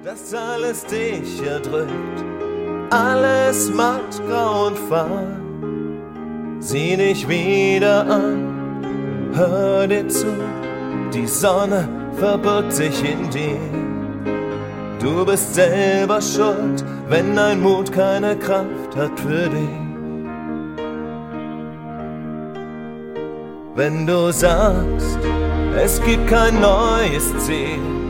dass alles dich erdrückt, alles matt, grau und fahl. Sieh dich wieder an, hör dir zu, die Sonne verbirgt sich in dir. Du bist selber schuld, wenn dein Mut keine Kraft hat für dich. Wenn du sagst, es gibt kein neues Ziel,